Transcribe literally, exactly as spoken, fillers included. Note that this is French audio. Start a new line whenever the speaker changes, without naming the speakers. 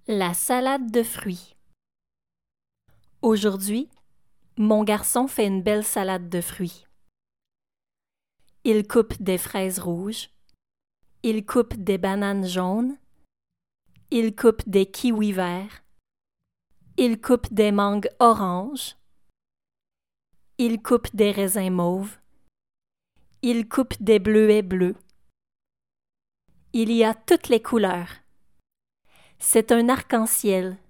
La salade de fruits. Aujourd'hui, mon garçon fait une belle salade de fruits. Il coupe des fraises rouges, il coupe des bananes jaunes, il coupe des kiwis verts, il coupe des mangues oranges, il coupe des raisins mauves, il coupe des bleuets bleus. Il y a toutes les couleurs. C'est un arc-en-ciel